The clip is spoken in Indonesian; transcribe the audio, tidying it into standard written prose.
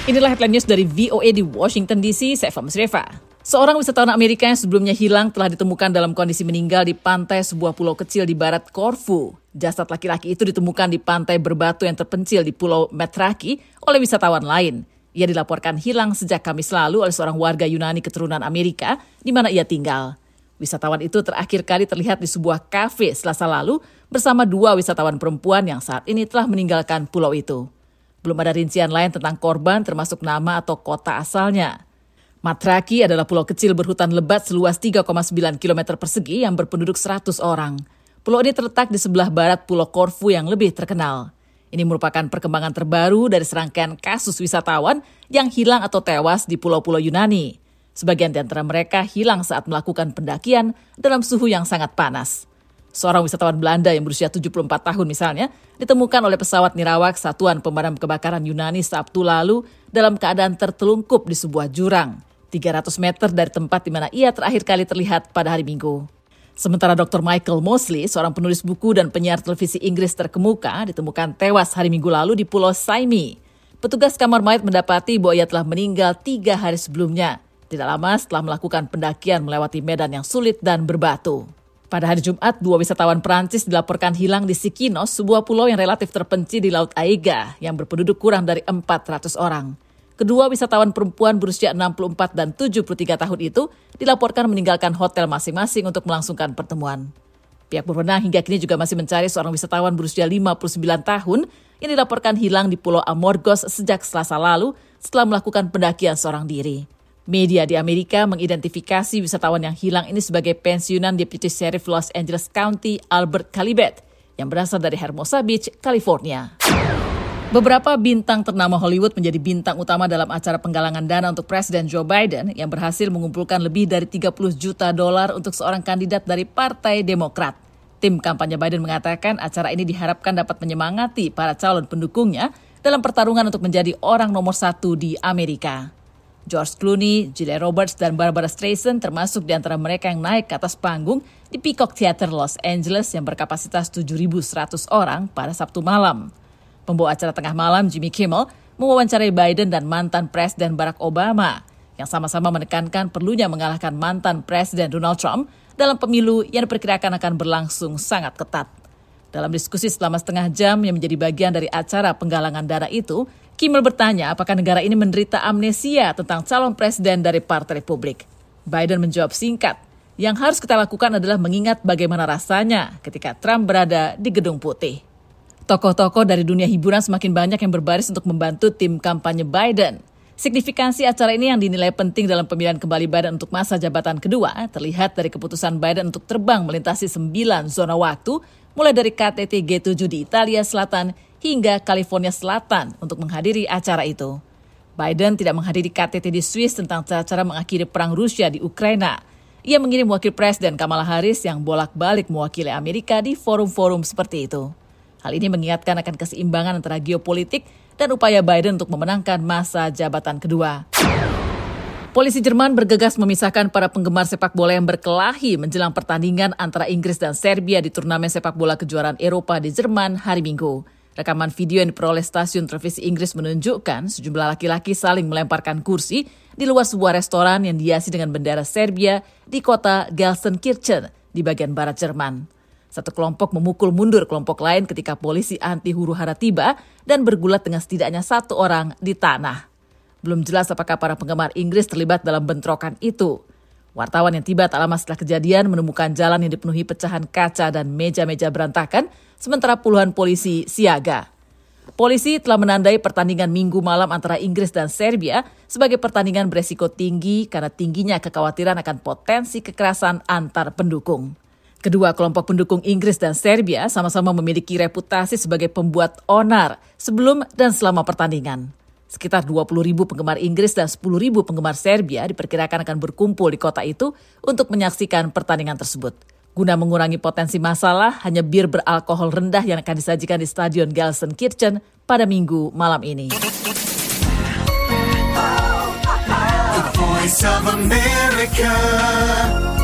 Inilah headline news dari VOA di Washington DC, saya Fahmi Sreva. Seorang wisatawan Amerika yang sebelumnya hilang telah ditemukan dalam kondisi meninggal di pantai sebuah pulau kecil di barat Corfu. Jasad laki-laki itu ditemukan di pantai berbatu yang terpencil di Pulau Metraki oleh wisatawan lain. Ia dilaporkan hilang sejak Kamis lalu oleh seorang warga Yunani keturunan Amerika di mana ia tinggal. Wisatawan itu terakhir kali terlihat di sebuah kafe Selasa lalu bersama dua wisatawan perempuan yang saat ini telah meninggalkan pulau itu. Belum ada rincian lain tentang korban termasuk nama atau kota asalnya. Metraki adalah pulau kecil berhutan lebat seluas 3,9 km persegi yang berpenduduk 100 orang. Pulau ini terletak di sebelah barat Pulau Corfu yang lebih terkenal. Ini merupakan perkembangan terbaru dari serangkaian kasus wisatawan yang hilang atau tewas di pulau-pulau Yunani. Sebagian di antara mereka hilang saat melakukan pendakian dalam suhu yang sangat panas. Seorang wisatawan Belanda yang berusia 74 tahun misalnya, ditemukan oleh pesawat nirawak Satuan Pemadam Kebakaran Yunani Sabtu lalu dalam keadaan tertelungkup di sebuah jurang, 300 meter dari tempat di mana ia terakhir kali terlihat pada hari Minggu. Sementara Dr. Michael Mosley, seorang penulis buku dan penyiar televisi Inggris terkemuka, ditemukan tewas hari Minggu lalu di Pulau Saimi. Petugas kamar mayat mendapati bahwa ia telah meninggal 3 hari sebelumnya, tidak lama setelah melakukan pendakian melewati medan yang sulit dan berbatu. Pada hari Jumat, 2 wisatawan Prancis dilaporkan hilang di Sikinos, sebuah pulau yang relatif terpencil di Laut Aiga yang berpenduduk kurang dari 400 orang. Kedua wisatawan perempuan berusia 64 dan 73 tahun itu dilaporkan meninggalkan hotel masing-masing untuk melangsungkan pertemuan. Pihak berwenang hingga kini juga masih mencari seorang wisatawan berusia 59 tahun yang dilaporkan hilang di Pulau Amorgos sejak Selasa lalu setelah melakukan pendakian seorang diri. Media di Amerika mengidentifikasi wisatawan yang hilang ini sebagai pensiunan Deputy Sheriff Los Angeles County Albert Calibet yang berasal dari Hermosa Beach, California. Beberapa bintang ternama Hollywood menjadi bintang utama dalam acara penggalangan dana untuk Presiden Joe Biden yang berhasil mengumpulkan lebih dari $30 juta untuk seorang kandidat dari Partai Demokrat. Tim kampanye Biden mengatakan acara ini diharapkan dapat menyemangati para calon pendukungnya dalam pertarungan untuk menjadi orang nomor 1 di Amerika. George Clooney, Julia Roberts, dan Barbara Streisand termasuk di antara mereka yang naik ke atas panggung di Peacock Theater Los Angeles yang berkapasitas 7.100 orang pada Sabtu malam. Pembawa acara tengah malam Jimmy Kimmel mewawancarai Biden dan mantan Presiden Barack Obama yang sama-sama menekankan perlunya mengalahkan mantan Presiden Donald Trump dalam pemilu yang diperkirakan akan berlangsung sangat ketat. Dalam diskusi selama setengah jam yang menjadi bagian dari acara penggalangan dana itu, Kimmel bertanya apakah negara ini menderita amnesia tentang calon presiden dari Partai Republik. Biden menjawab singkat, yang harus kita lakukan adalah mengingat bagaimana rasanya ketika Trump berada di Gedung Putih. Tokoh-tokoh dari dunia hiburan semakin banyak yang berbaris untuk membantu tim kampanye Biden. Signifikansi acara ini yang dinilai penting dalam pemilihan kembali Biden untuk masa jabatan kedua terlihat dari keputusan Biden untuk terbang melintasi 9 zona waktu, mulai dari KTT G7 di Italia Selatan hingga California Selatan untuk menghadiri acara itu. Biden tidak menghadiri KTT di Swiss tentang cara-cara mengakhiri perang Rusia di Ukraina. Ia mengirim wakil presiden Kamala Harris yang bolak-balik mewakili Amerika di forum-forum seperti itu. Hal ini mengingatkan akan keseimbangan antara geopolitik dan upaya Biden untuk memenangkan masa jabatan kedua. Polisi Jerman bergegas memisahkan para penggemar sepak bola yang berkelahi menjelang pertandingan antara Inggris dan Serbia di turnamen sepak bola kejuaraan Eropa di Jerman hari Minggu. Rekaman video yang diperoleh stasiun televisi Inggris menunjukkan sejumlah laki-laki saling melemparkan kursi di luar sebuah restoran yang dihiasi dengan bendera Serbia di kota Gelsenkirchen di bagian barat Jerman. Satu kelompok memukul mundur kelompok lain ketika polisi anti huru-hara tiba dan bergulat dengan setidaknya 1 orang di tanah. Belum jelas apakah para penggemar Inggris terlibat dalam bentrokan itu. Wartawan yang tiba tak lama setelah kejadian menemukan jalan yang dipenuhi pecahan kaca dan meja-meja berantakan, sementara puluhan polisi siaga. Polisi telah menandai pertandingan Minggu malam antara Inggris dan Serbia sebagai pertandingan beresiko tinggi karena tingginya kekhawatiran akan potensi kekerasan antar pendukung. Kedua kelompok pendukung Inggris dan Serbia sama-sama memiliki reputasi sebagai pembuat onar sebelum dan selama pertandingan. Sekitar 20.000 penggemar Inggris dan 10.000 penggemar Serbia diperkirakan akan berkumpul di kota itu untuk menyaksikan pertandingan tersebut. Guna mengurangi potensi masalah, hanya bir beralkohol rendah yang akan disajikan di Stadion Gelsenkirchen pada Minggu malam ini. The Voice of America.